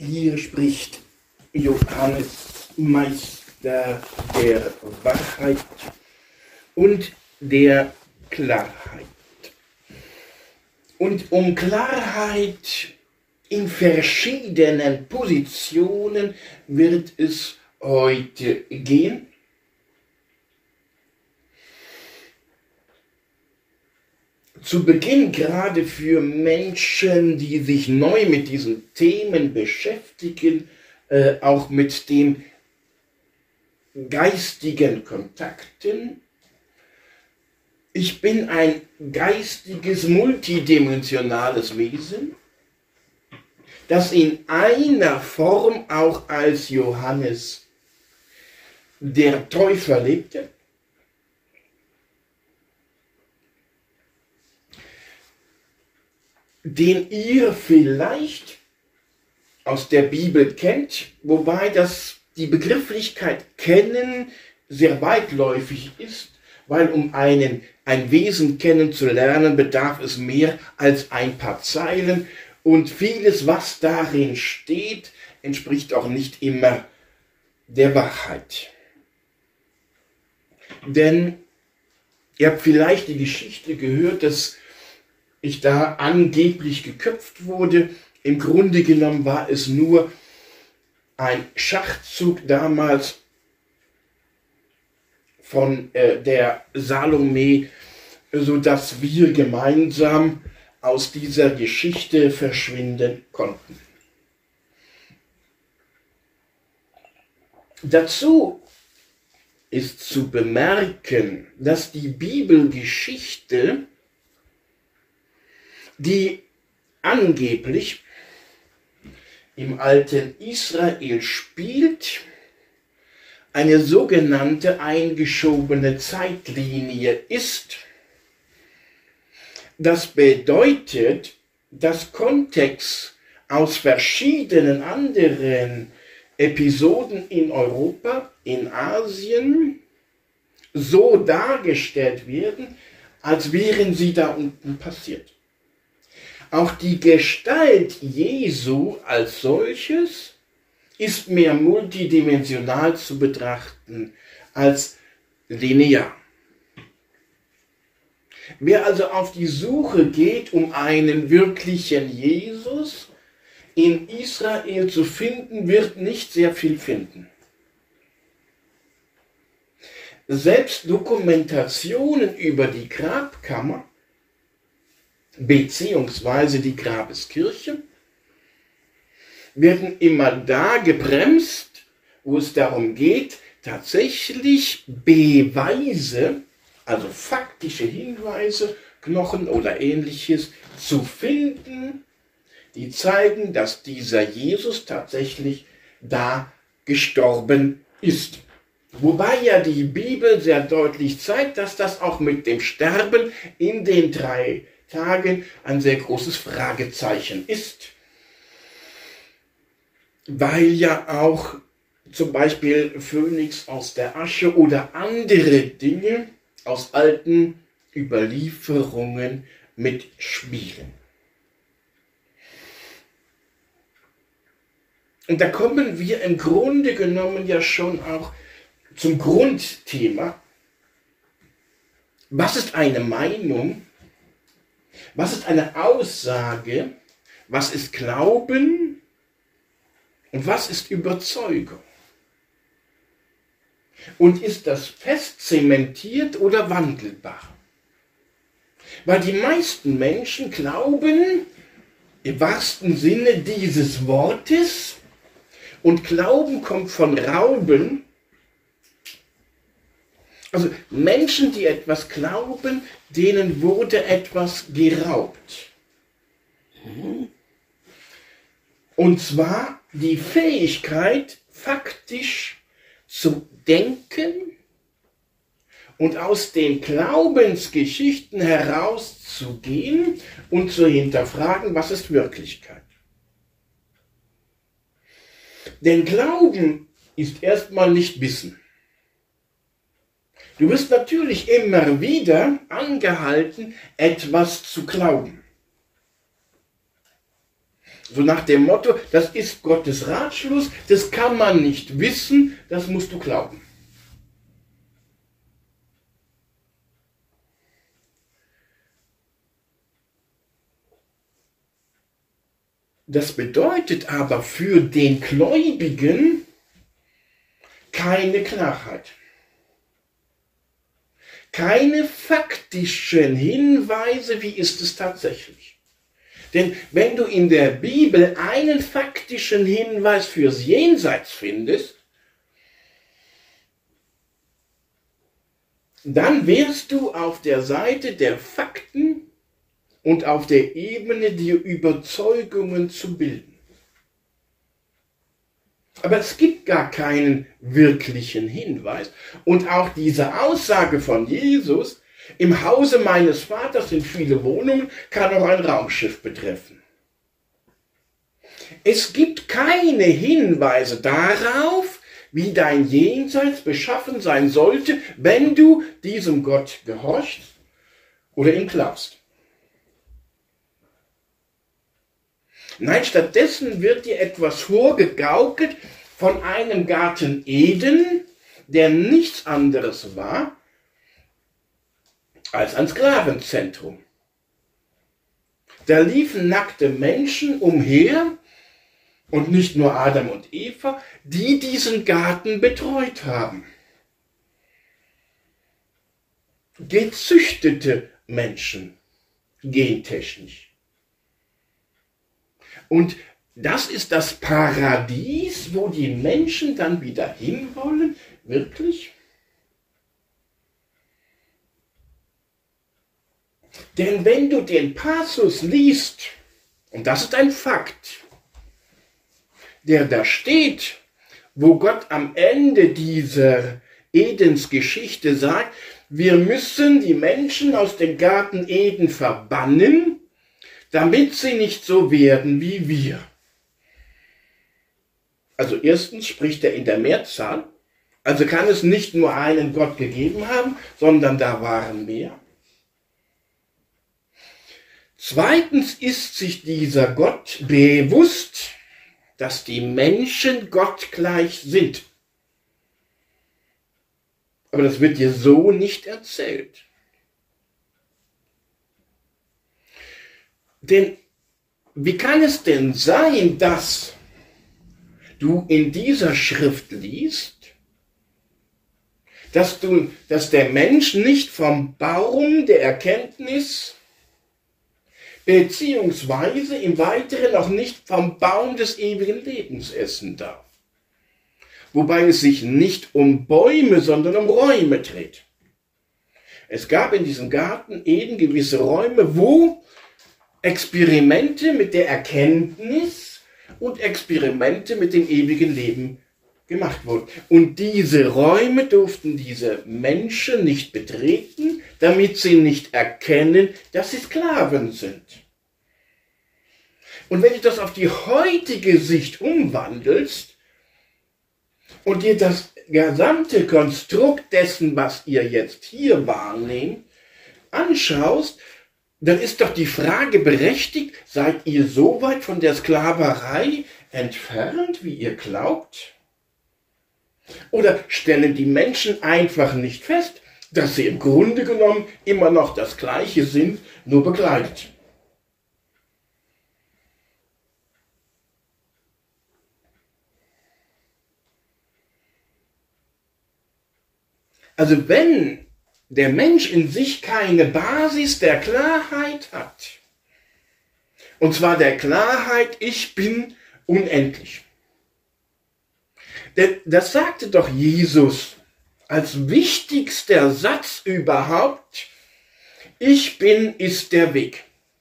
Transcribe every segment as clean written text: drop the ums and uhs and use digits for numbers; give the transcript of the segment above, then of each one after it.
Hier spricht Johannes, Meister der Wahrheit und der Klarheit. Und um Klarheit in verschiedenen Positionen wird es heute gehen. Zu Beginn, gerade für Menschen, die sich neu mit diesen Themen beschäftigen, auch mit den geistigen Kontakten. Ich bin ein geistiges, multidimensionales Wesen, das in einer Form auch als Johannes der Täufer lebte. Den ihr vielleicht aus der Bibel kennt, wobei die Begrifflichkeit kennen sehr weitläufig ist, weil um ein Wesen kennenzulernen, bedarf es mehr als ein paar Zeilen und vieles, was darin steht, entspricht auch nicht immer der Wahrheit. Denn ihr habt vielleicht die Geschichte gehört, dass ich da angeblich geköpft wurde. Im Grunde genommen war es nur ein Schachzug damals von der Salome, sodass wir gemeinsam aus dieser Geschichte verschwinden konnten. Dazu ist zu bemerken, dass die Bibelgeschichte, die angeblich im alten Israel spielt, eine sogenannte eingeschobene Zeitlinie ist. Das bedeutet, dass Kontext aus verschiedenen anderen Episoden in Europa, in Asien, so dargestellt werden, als wären sie da unten passiert. Auch die Gestalt Jesu als solches ist mehr multidimensional zu betrachten als linear. Wer also auf die Suche geht, um einen wirklichen Jesus in Israel zu finden, wird nicht sehr viel finden. Selbst Dokumentationen über die Grabkammer beziehungsweise die Grabeskirche werden immer da gebremst, wo es darum geht, tatsächlich Beweise, also faktische Hinweise, Knochen oder ähnliches zu finden, die zeigen, dass dieser Jesus tatsächlich da gestorben ist. Wobei ja die Bibel sehr deutlich zeigt, dass das auch mit dem Sterben in den 3 Tagen ein sehr großes Fragezeichen ist. Weil ja auch zum Beispiel Phönix aus der Asche oder andere Dinge aus alten Überlieferungen mitspielen. Und da kommen wir im Grunde genommen ja schon auch zum Grundthema. Was ist eine Meinung? Was ist eine Aussage? Was ist Glauben? Und was ist Überzeugung? Und ist das fest zementiert oder wandelbar? Weil die meisten Menschen glauben im wahrsten Sinne dieses Wortes, und Glauben kommt von Rauben. Also Menschen, die etwas glauben, denen wurde etwas geraubt. Und zwar die Fähigkeit, faktisch zu denken und aus den Glaubensgeschichten herauszugehen und zu hinterfragen, was ist Wirklichkeit. Denn Glauben ist erstmal nicht Wissen. Du wirst natürlich immer wieder angehalten, etwas zu glauben. So nach dem Motto, das ist Gottes Ratschluss, das kann man nicht wissen, das musst du glauben. Das bedeutet aber für den Gläubigen keine Klarheit. Keine faktischen Hinweise, wie ist es tatsächlich. Denn wenn du in der Bibel einen faktischen Hinweis fürs Jenseits findest, dann wärst du auf der Seite der Fakten und auf der Ebene, die Überzeugungen zu bilden. Aber es gibt gar keinen wirklichen Hinweis. Und auch diese Aussage von Jesus, im Hause meines Vaters sind viele Wohnungen, kann auch ein Raumschiff betreffen. Es gibt keine Hinweise darauf, wie dein Jenseits beschaffen sein sollte, wenn du diesem Gott gehorchst oder ihm glaubst. Nein, stattdessen wird dir etwas vorgegaukelt von einem Garten Eden, der nichts anderes war als ein Sklavenzentrum. Da liefen nackte Menschen umher, und nicht nur Adam und Eva, die diesen Garten betreut haben. Gezüchtete Menschen, gentechnisch. Und das ist das Paradies, wo die Menschen dann wieder hinwollen, wirklich? Denn wenn du den Passus liest, und das ist ein Fakt, der da steht, wo Gott am Ende dieser Edensgeschichte sagt, wir müssen die Menschen aus dem Garten Eden verbannen, damit sie nicht so werden wie wir. Also erstens spricht er in der Mehrzahl, also kann es nicht nur einen Gott gegeben haben, sondern da waren mehr. Zweitens ist sich dieser Gott bewusst, dass die Menschen gottgleich sind. Aber das wird dir so nicht erzählt. Denn wie kann es denn sein, dass du in dieser Schrift liest, dass der Mensch nicht vom Baum der Erkenntnis beziehungsweise im Weiteren auch nicht vom Baum des ewigen Lebens essen darf. Wobei es sich nicht um Bäume, sondern um Räume dreht. Es gab in diesem Garten Eden gewisse Räume, wo Experimente mit der Erkenntnis und Experimente mit dem ewigen Leben gemacht wurden. Und diese Räume durften diese Menschen nicht betreten, damit sie nicht erkennen, dass sie Sklaven sind. Und wenn du das auf die heutige Sicht umwandelst und dir das gesamte Konstrukt dessen, was ihr jetzt hier wahrnehmt, anschaust, dann ist doch die Frage berechtigt, seid ihr so weit von der Sklaverei entfernt, wie ihr glaubt? Oder stellen die Menschen einfach nicht fest, dass sie im Grunde genommen immer noch das Gleiche sind, nur bekleidet? Also wenn der Mensch in sich keine Basis der Klarheit hat, und zwar der Klarheit, ich bin unendlich. Denn das sagte doch Jesus als wichtigster Satz überhaupt, ich bin ist der Weg.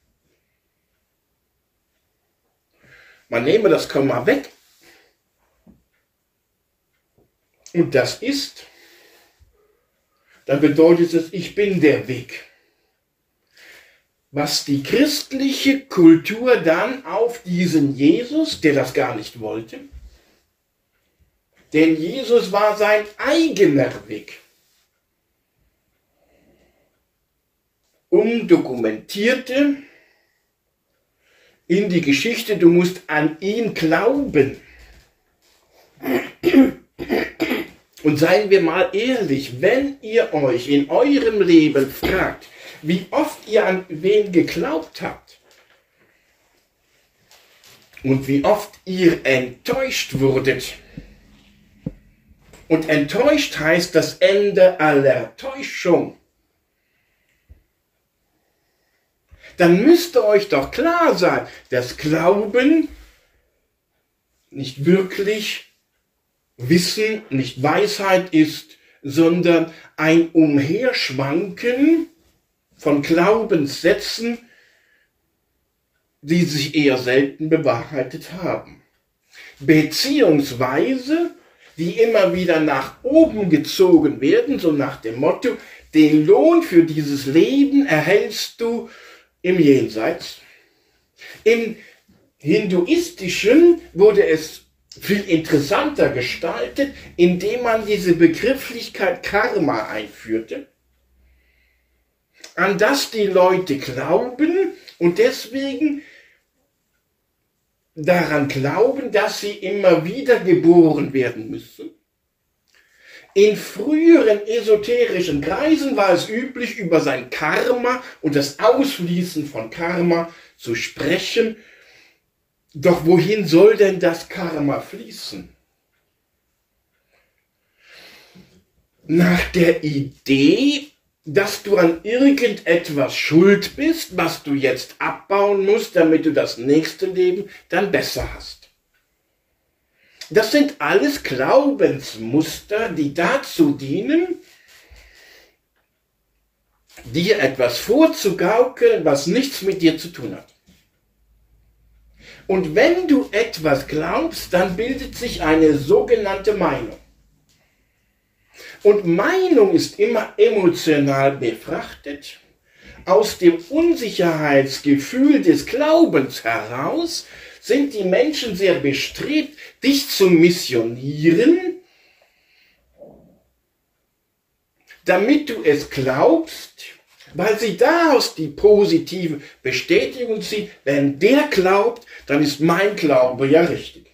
Man nehme das Komma weg und das ist, dann bedeutet es, ich bin der Weg. Was die christliche Kultur dann auf diesen Jesus, der das gar nicht wollte, denn Jesus war sein eigener Weg, umdokumentierte in die Geschichte, du musst an ihn glauben. Und seien wir mal ehrlich, wenn ihr euch in eurem Leben fragt, wie oft ihr an wen geglaubt habt und wie oft ihr enttäuscht wurdet. Und enttäuscht heißt das Ende aller Täuschung. Dann müsste euch doch klar sein, dass Glauben nicht wirklich Wissen, nicht Weisheit ist, sondern ein Umherschwanken von Glaubenssätzen, die sich eher selten bewahrheitet haben. Beziehungsweise, die immer wieder nach oben gezogen werden, so nach dem Motto, den Lohn für dieses Leben erhältst du im Jenseits. Im Hinduistischen wurde es viel interessanter gestaltet, indem man diese Begrifflichkeit Karma einführte, an das die Leute glauben und deswegen daran glauben, dass sie immer wieder geboren werden müssen. In früheren esoterischen Kreisen war es üblich, über sein Karma und das Ausfließen von Karma zu sprechen. Doch wohin soll denn das Karma fließen? Nach der Idee, dass du an irgendetwas schuld bist, was du jetzt abbauen musst, damit du das nächste Leben dann besser hast. Das sind alles Glaubensmuster, die dazu dienen, dir etwas vorzugaukeln, was nichts mit dir zu tun hat. Und wenn du etwas glaubst, dann bildet sich eine sogenannte Meinung. Und Meinung ist immer emotional befrachtet. Aus dem Unsicherheitsgefühl des Glaubens heraus sind die Menschen sehr bestrebt, dich zu missionieren, damit du es glaubst, weil sie daraus die positive Bestätigung ziehen, wenn der glaubt, dann ist mein Glaube ja richtig.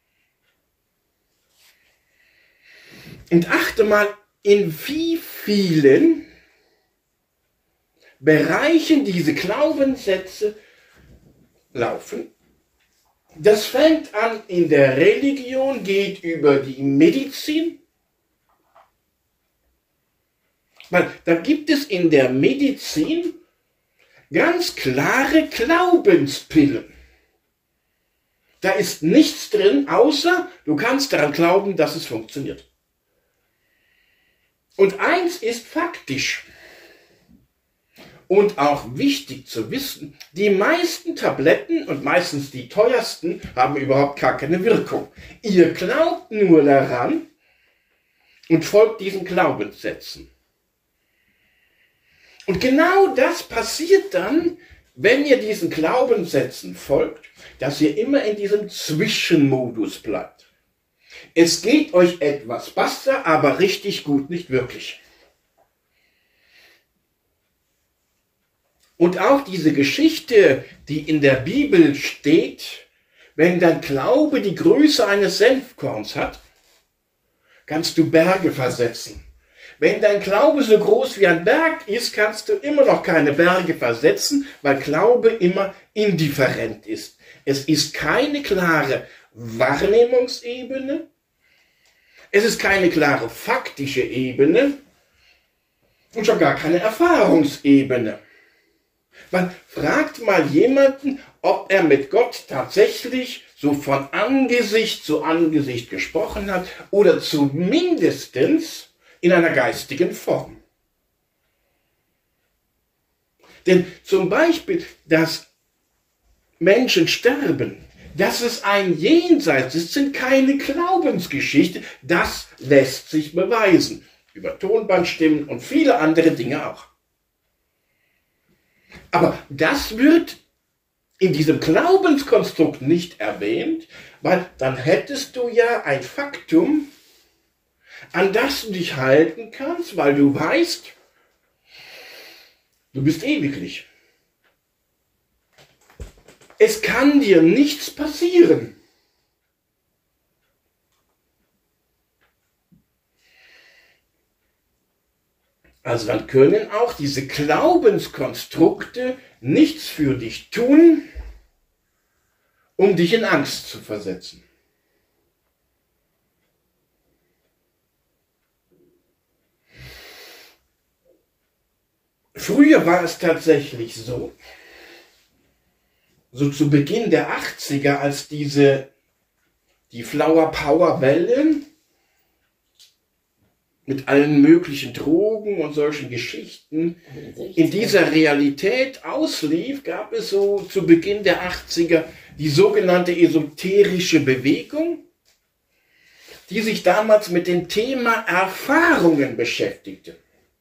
Und achte mal, in wie vielen Bereichen diese Glaubenssätze laufen. Das fängt an in der Religion, geht über die Medizin. Weil da gibt es in der Medizin ganz klare Glaubenspillen. Da ist nichts drin, außer du kannst daran glauben, dass es funktioniert. Und eins ist faktisch und auch wichtig zu wissen, die meisten Tabletten und meistens die teuersten haben überhaupt gar keine Wirkung. Ihr glaubt nur daran und folgt diesen Glaubenssätzen. Und genau das passiert dann, wenn ihr diesen Glaubenssätzen folgt, dass ihr immer in diesem Zwischenmodus bleibt. Es geht euch etwas besser, aber richtig gut nicht wirklich. Und auch diese Geschichte, die in der Bibel steht, wenn dein Glaube die Größe eines Senfkorns hat, kannst du Berge versetzen. Wenn dein Glaube so groß wie ein Berg ist, kannst du immer noch keine Berge versetzen, weil Glaube immer indifferent ist. Es ist keine klare Wahrnehmungsebene, es ist keine klare faktische Ebene und schon gar keine Erfahrungsebene. Man fragt mal jemanden, ob er mit Gott tatsächlich so von Angesicht zu Angesicht gesprochen hat oder zumindestens in einer geistigen Form. Denn zum Beispiel, dass Menschen sterben, dass es ein Jenseits ist, sind keine Glaubensgeschichte. Das lässt sich beweisen. Über Tonbandstimmen und viele andere Dinge auch. Aber das wird in diesem Glaubenskonstrukt nicht erwähnt, weil dann hättest du ja ein Faktum, an das du dich halten kannst, weil du weißt, du bist ewiglich. es kann dir nichts passieren. Also dann können auch diese Glaubenskonstrukte nichts für dich tun, um dich in Angst zu versetzen. Früher war es tatsächlich so zu Beginn der 80er, als die Flower Power Wellen mit allen möglichen Drogen und solchen Geschichten in dieser Realität auslief, gab es so zu Beginn der 80er die sogenannte esoterische Bewegung, die sich damals mit dem Thema Erfahrungen beschäftigte.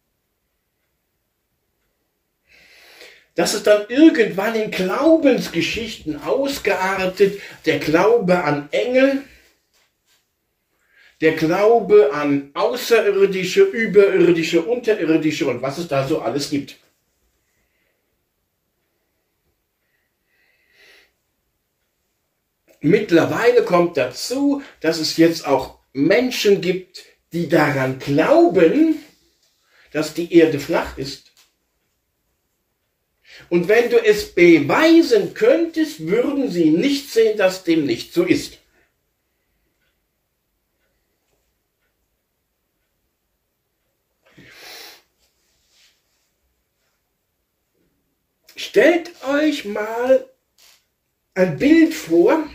Das ist dann irgendwann in Glaubensgeschichten ausgeartet, der Glaube an Engel, der Glaube an Außerirdische, Überirdische, Unterirdische und was es da so alles gibt. Mittlerweile kommt dazu, dass es jetzt auch Menschen gibt, die daran glauben, dass die Erde flach ist. Und wenn du es beweisen könntest, würden sie nicht sehen, dass dem nicht so ist. Stellt euch mal ein Bild vor.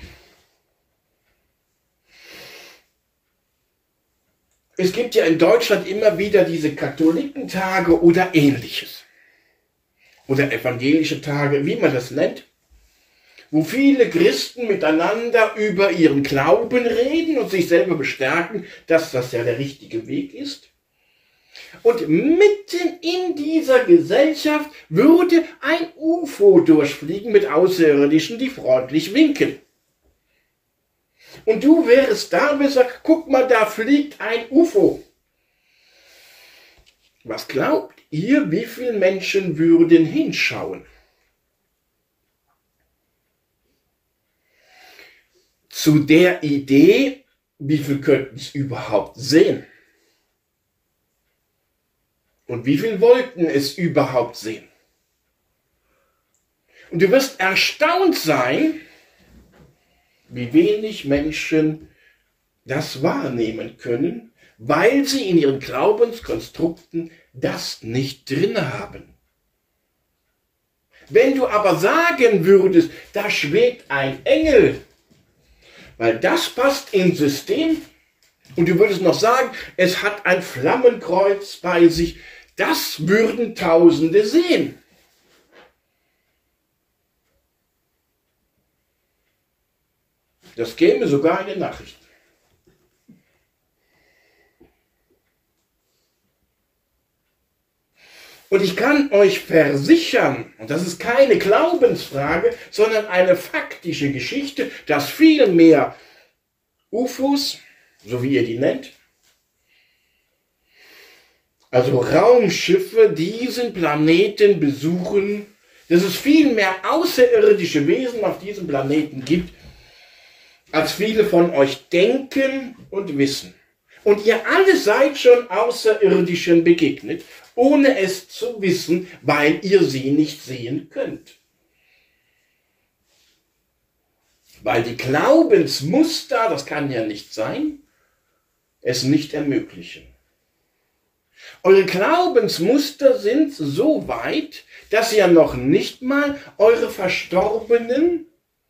Es gibt ja in Deutschland immer wieder diese Katholikentage oder ähnliches. Oder evangelische Tage, wie man das nennt, wo viele Christen miteinander über ihren Glauben reden und sich selber bestärken, dass das ja der richtige Weg ist. Und mitten in dieser Gesellschaft würde ein UFO durchfliegen mit Außerirdischen, die freundlich winken. Und du wärst da und sagst, guck mal, da fliegt ein UFO. Was glaubt ihr, wie viele Menschen würden hinschauen? Zu der Idee, wie viel könnten es überhaupt sehen? Und wie viel wollten es überhaupt sehen? Und du wirst erstaunt sein, wie wenig Menschen das wahrnehmen können, weil sie in ihren Glaubenskonstrukten das nicht drin haben. Wenn du aber sagen würdest, da schwebt ein Engel, weil das passt ins System, und du würdest noch sagen, es hat ein Flammenkreuz bei sich, das würden Tausende sehen. Das käme sogar in den Nachrichten. Und ich kann euch versichern, und das ist keine Glaubensfrage, sondern eine faktische Geschichte, dass viel mehr UFOs, so wie ihr die nennt, also Raumschiffe, diesen Planeten besuchen, dass es viel mehr außerirdische Wesen auf diesem Planeten gibt, als viele von euch denken und wissen. Und ihr alle seid schon Außerirdischen begegnet, ohne es zu wissen, weil ihr sie nicht sehen könnt. Weil die Glaubensmuster, das kann ja nicht sein, es nicht ermöglichen. Eure Glaubensmuster sind so weit, dass ihr noch nicht mal eure verstorbenen,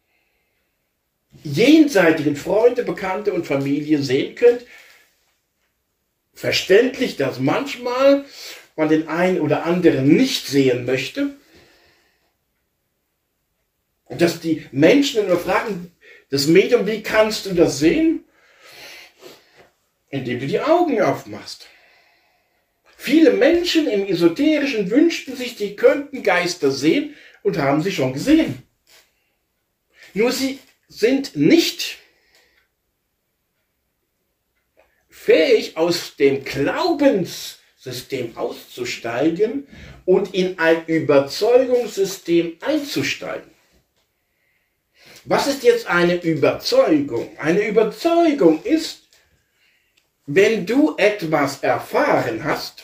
jenseitigen Freunde, Bekannte und Familie sehen könnt. Verständlich, dass manchmal man den einen oder anderen nicht sehen möchte. Und dass die Menschen nur fragen, das Medium, wie kannst du das sehen? Indem du die Augen aufmachst. Viele Menschen im Esoterischen wünschten sich, die könnten Geister sehen und haben sie schon gesehen. Nur sie sind nicht fähig, aus dem Glaubenssystem auszusteigen und in ein Überzeugungssystem einzusteigen. Was ist jetzt eine Überzeugung? Eine Überzeugung ist, wenn du etwas erfahren hast,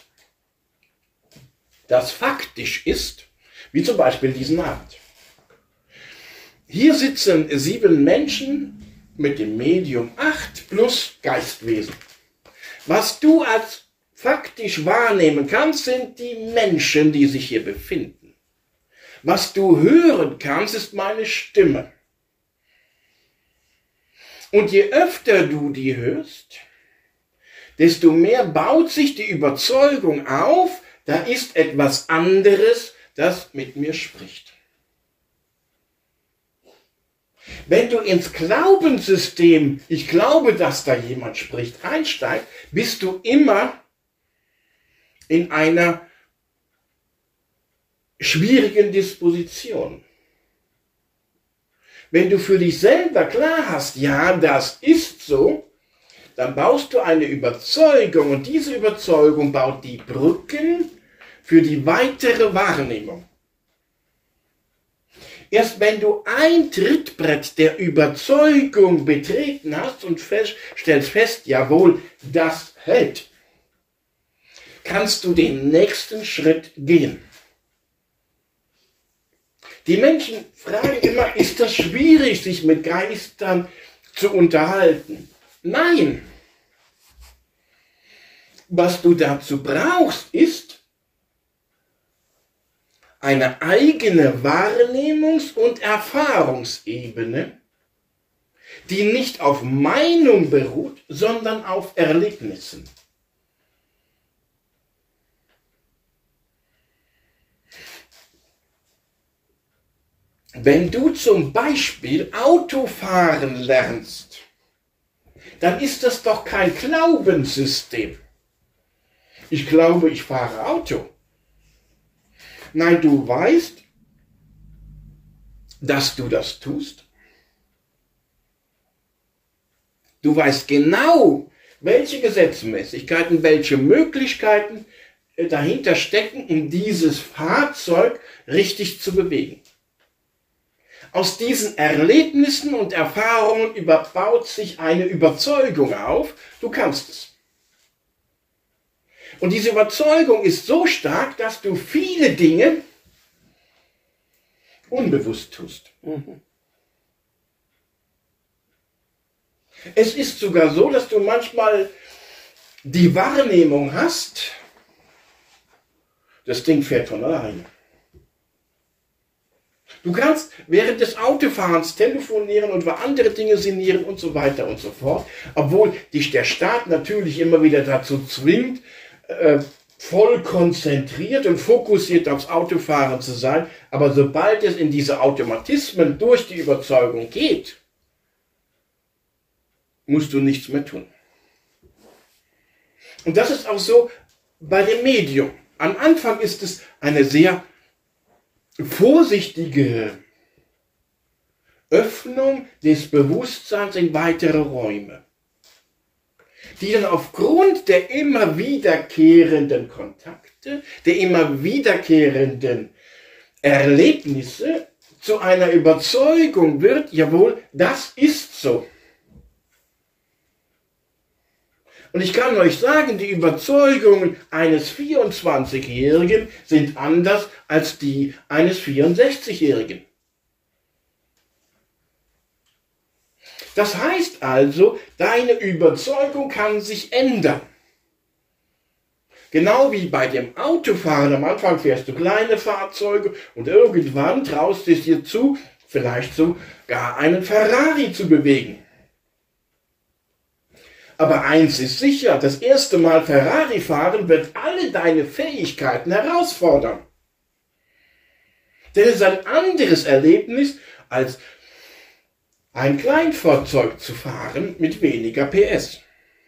das faktisch ist, wie zum Beispiel diesen Abend. Hier sitzen 7 Menschen mit dem Medium 8 plus Geistwesen. Was du als faktisch wahrnehmen kannst, sind die Menschen, die sich hier befinden. Was du hören kannst, ist meine Stimme. Und je öfter du die hörst, desto mehr baut sich die Überzeugung auf, da ist etwas anderes, das mit mir spricht. Wenn du ins Glaubenssystem, ich glaube, dass da jemand spricht, einsteigst, bist du immer in einer schwierigen Disposition. Wenn du für dich selber klar hast, ja, das ist so, dann baust du eine Überzeugung und diese Überzeugung baut die Brücken für die weitere Wahrnehmung. Erst wenn du ein Trittbrett der Überzeugung betreten hast und stellst fest, jawohl, das hält, kannst du den nächsten Schritt gehen. Die Menschen fragen immer, ist das schwierig, sich mit Geistern zu unterhalten? Nein. Was du dazu brauchst, ist eine eigene Wahrnehmungs- und Erfahrungsebene, die nicht auf Meinung beruht, sondern auf Erlebnissen. Wenn du zum Beispiel Autofahren lernst, dann ist das doch kein Glaubenssystem. Ich glaube, ich fahre Auto. Nein, du weißt, dass du das tust. Du weißt genau, welche Gesetzmäßigkeiten, welche Möglichkeiten dahinter stecken, um dieses Fahrzeug richtig zu bewegen. Aus diesen Erlebnissen und Erfahrungen überbaut sich eine Überzeugung auf, du kannst es. Und diese Überzeugung ist so stark, dass du viele Dinge unbewusst tust. Es ist sogar so, dass du manchmal die Wahrnehmung hast, das Ding fährt von alleine. Du kannst während des Autofahrens telefonieren und über andere Dinge sinnieren und so weiter und so fort, obwohl dich der Staat natürlich immer wieder dazu zwingt, voll konzentriert und fokussiert aufs Autofahren zu sein. Aber sobald es in diese Automatismen durch die Überzeugung geht, musst du nichts mehr tun. Und das ist auch so bei dem Medium. Am Anfang ist es eine sehr vorsichtige Öffnung des Bewusstseins in weitere Räume, die dann aufgrund der immer wiederkehrenden Kontakte, der immer wiederkehrenden Erlebnisse zu einer Überzeugung wird, jawohl, das ist so. Und ich kann euch sagen, die Überzeugungen eines 24-Jährigen sind anders als die eines 64-Jährigen. Das heißt also, deine Überzeugung kann sich ändern. Genau wie bei dem Autofahren. Am Anfang fährst du kleine Fahrzeuge und irgendwann traust du es dir zu, vielleicht sogar einen Ferrari zu bewegen. Aber eins ist sicher, das erste Mal Ferrari fahren wird alle deine Fähigkeiten herausfordern. Denn es ist ein anderes Erlebnis, als ein Kleinfahrzeug zu fahren mit weniger PS.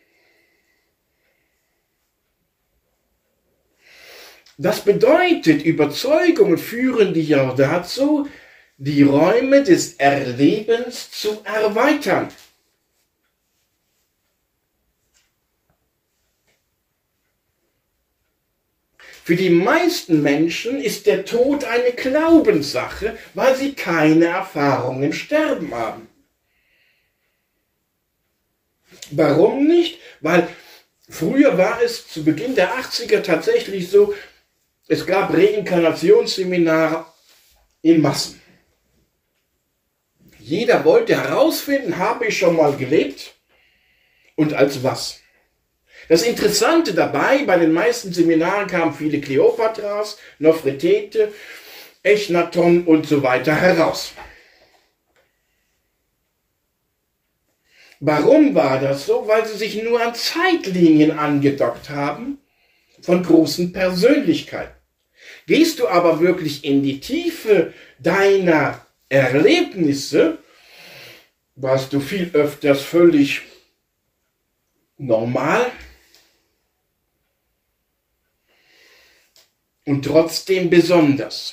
Das bedeutet, Überzeugungen führen dich auch dazu, die Räume des Erlebens zu erweitern. Für die meisten Menschen ist der Tod eine Glaubenssache, weil sie keine Erfahrung im Sterben haben. Warum nicht? Weil früher war es zu Beginn der 80er tatsächlich so, es gab Reinkarnationsseminare in Massen. Jeder wollte herausfinden, habe ich schon mal gelebt und als was. Das Interessante dabei, bei den meisten Seminaren kamen viele Kleopatras, Nofretete, Echnaton und so weiter heraus. Warum war das so? Weil sie sich nur an Zeitlinien angedockt haben von großen Persönlichkeiten. Gehst du aber wirklich in die Tiefe deiner Erlebnisse, warst du viel öfters völlig normal und trotzdem besonders.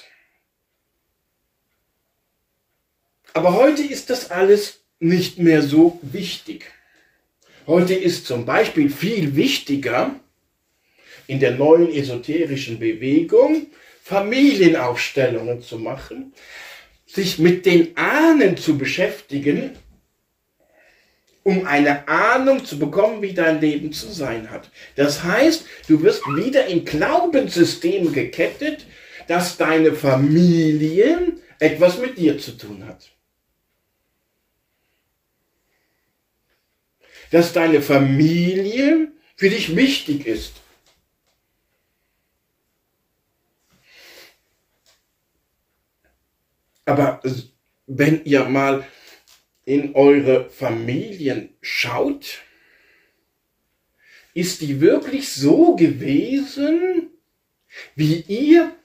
Aber heute ist das alles nicht mehr so wichtig. Heute ist zum Beispiel viel wichtiger in der neuen esoterischen Bewegung Familienaufstellungen zu machen, sich mit den Ahnen zu beschäftigen, um eine Ahnung zu bekommen, wie dein Leben zu sein hat. Das heißt, du wirst wieder in Glaubenssysteme gekettet, dass deine Familie etwas mit dir zu tun hat. Dass deine Familie für dich wichtig ist. Aber wenn ihr mal in eure Familien schaut, ist die wirklich so gewesen, wie ihr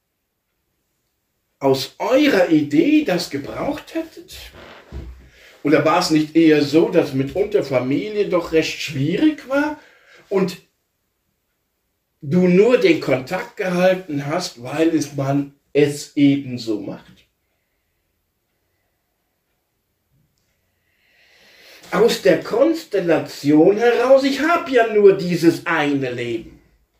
aus eurer Idee das gebraucht hättet? Oder war es nicht eher so, dass mitunter Familie doch recht schwierig war und du nur den Kontakt gehalten hast, weil man es eben so macht? Aus der Konstellation heraus, ich habe ja nur dieses eine Leben.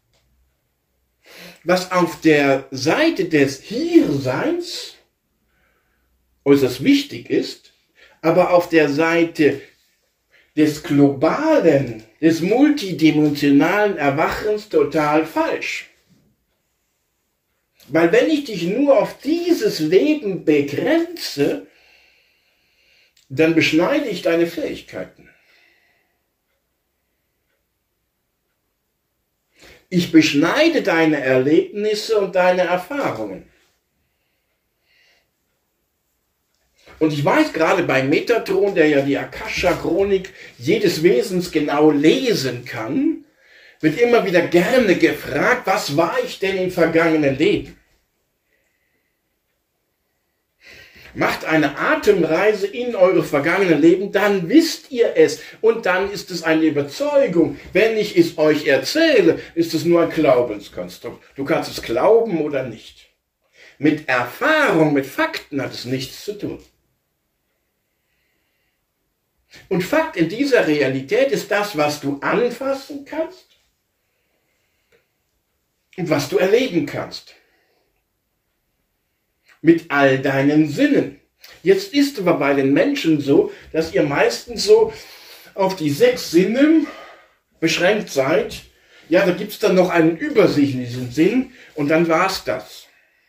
Was auf der Seite des Hierseins äußerst wichtig ist, aber auf der Seite des globalen, des multidimensionalen Erwachens total falsch. Weil wenn ich dich nur auf dieses Leben begrenze, dann beschneide ich deine Fähigkeiten. Ich beschneide deine Erlebnisse und deine Erfahrungen. Und ich weiß gerade bei Metatron, der ja die Akasha-Chronik jedes Wesens genau lesen kann, wird immer wieder gerne gefragt, was war ich denn im vergangenen Leben? Macht eine Atemreise in eure vergangenen Leben, dann wisst ihr es. Und dann ist es eine Überzeugung. Wenn ich es euch erzähle, ist es nur ein Glaubenskonstrukt. Du kannst es glauben oder nicht. Mit Erfahrung, mit Fakten hat es nichts zu tun. Und Fakt in dieser Realität ist das, was du anfassen kannst und was du erleben kannst. Mit all deinen Sinnen. Jetzt ist aber bei den Menschen so, dass ihr meistens so auf die 6 Sinne beschränkt seid. Ja, da gibt es dann noch einen übersichtlichen Sinn und dann war es das.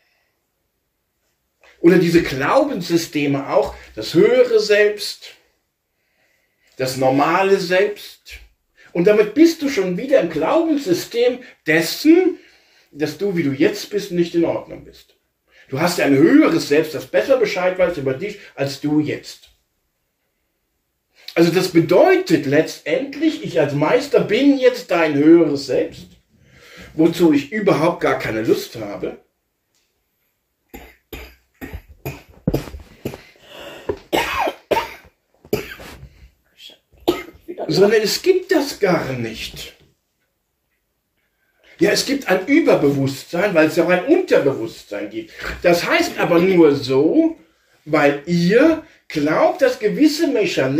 Oder diese Glaubenssysteme auch, das höhere Selbst, das normale Selbst. Und damit bist du schon wieder im Glaubenssystem dessen, dass du, wie du jetzt bist, nicht in Ordnung bist. Du hast ja ein höheres Selbst, das besser Bescheid weiß über dich, als du jetzt. Also das bedeutet letztendlich, ich als Meister bin jetzt dein höheres Selbst, wozu ich überhaupt gar keine Lust habe. Sondern es gibt das gar nicht. Ja, es gibt ein Überbewusstsein, weil es ja auch ein Unterbewusstsein gibt. Das heißt aber nur so, weil ihr glaubt, dass gewisse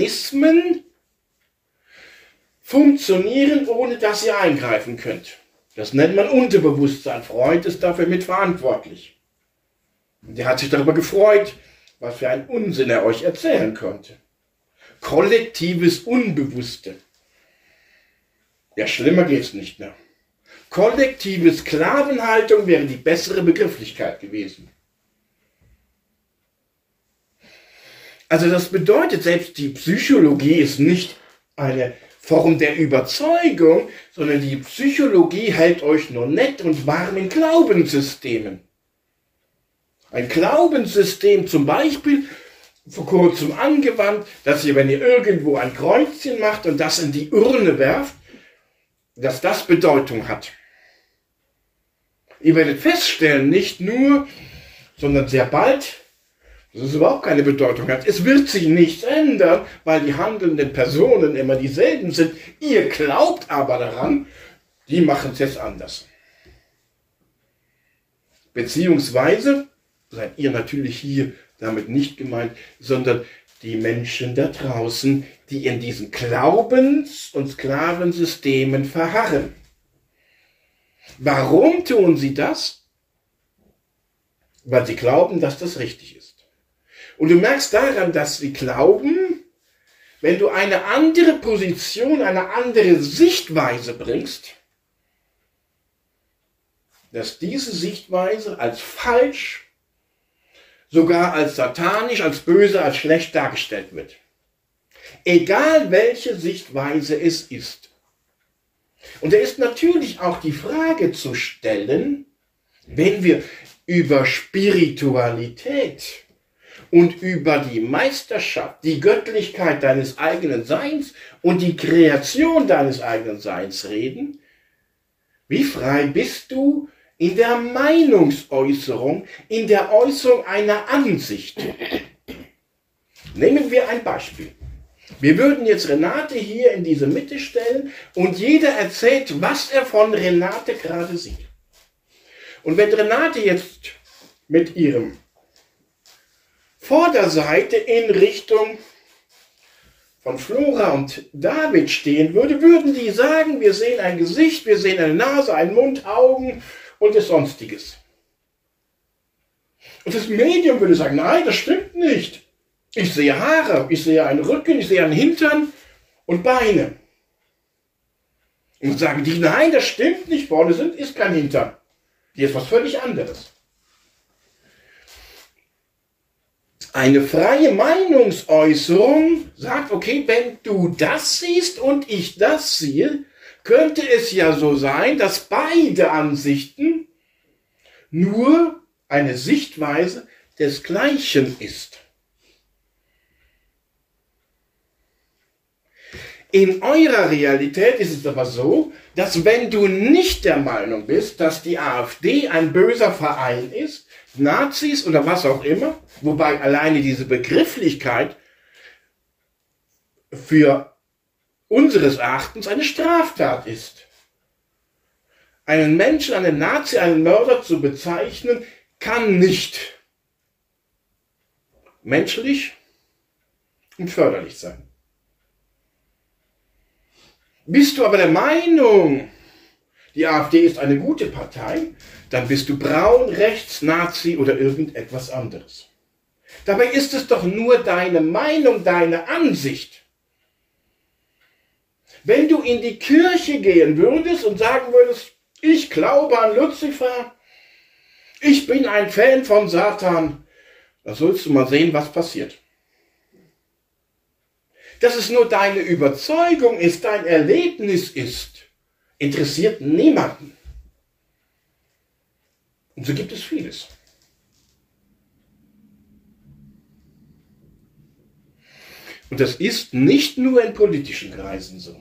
Mechanismen funktionieren, ohne dass ihr eingreifen könnt. Das nennt man Unterbewusstsein. Freud ist dafür mitverantwortlich. Und der hat sich darüber gefreut, was für einen Unsinn er euch erzählen konnte. Kollektives Unbewusste. Ja, schlimmer geht's nicht mehr. Kollektive Sklavenhaltung wäre die bessere Begrifflichkeit gewesen. Also das bedeutet, selbst die Psychologie ist nicht eine Form der Überzeugung, sondern die Psychologie hält euch nur nett und warm in Glaubenssystemen. Ein Glaubenssystem zum Beispiel, vor kurzem angewandt, dass ihr, wenn ihr irgendwo ein Kreuzchen macht und das in die Urne werft, dass das Bedeutung hat. Ihr werdet feststellen, nicht nur, sondern sehr bald, dass es überhaupt keine Bedeutung hat. Es wird sich nichts ändern, weil die handelnden Personen immer dieselben sind. Ihr glaubt aber daran, die machen es jetzt anders. Beziehungsweise seid ihr natürlich hier damit nicht gemeint, sondern die Menschen da draußen, die in diesen Glaubens- und Sklavensystemen verharren. Warum tun sie das? Weil sie glauben, dass das richtig ist. Und du merkst daran, dass sie glauben, wenn du eine andere Position, eine andere Sichtweise bringst, dass diese Sichtweise als falsch, sogar als satanisch, als böse, als schlecht dargestellt wird. Egal welche Sichtweise es ist. Und da ist natürlich auch die Frage zu stellen, wenn wir über Spiritualität und über die Meisterschaft, die Göttlichkeit deines eigenen Seins und die Kreation deines eigenen Seins reden, wie frei bist du in der Meinungsäußerung, in der Äußerung einer Ansicht? Nehmen wir ein Beispiel. Wir würden jetzt Renate hier in diese Mitte stellen und jeder erzählt, was er von Renate gerade sieht. Und wenn Renate jetzt mit ihrem Vorderseite in Richtung von Flora und David stehen würde, würden die sagen, wir sehen ein Gesicht, wir sehen eine Nase, einen Mund, Augen und das Sonstiges. Und das Medium würde sagen, nein, das stimmt nicht. Ich sehe Haare, ich sehe einen Rücken, ich sehe einen Hintern und Beine. Und sagen die, nein, das stimmt nicht, vorne ist kein Hintern. Hier ist was völlig anderes. Eine freie Meinungsäußerung sagt, okay, wenn du das siehst und ich das sehe, könnte es ja so sein, dass beide Ansichten nur eine Sichtweise des Gleichen ist. In eurer Realität ist es aber so, dass wenn du nicht der Meinung bist, dass die AfD ein böser Verein ist, Nazis oder was auch immer, wobei alleine diese Begrifflichkeit für unseres Erachtens eine Straftat ist. Einen Menschen, einen Nazi, einen Mörder zu bezeichnen, kann nicht menschlich und förderlich sein. Bist du aber der Meinung, die AfD ist eine gute Partei, dann bist du braun, rechts, Nazi oder irgendetwas anderes. Dabei ist es doch nur deine Meinung, deine Ansicht. Wenn du in die Kirche gehen würdest und sagen würdest, ich glaube an Luzifer, ich bin ein Fan von Satan, dann sollst du mal sehen, was passiert. Dass es nur deine Überzeugung ist, dein Erlebnis ist, interessiert niemanden. Und so gibt es vieles. Und das ist nicht nur in politischen Kreisen so.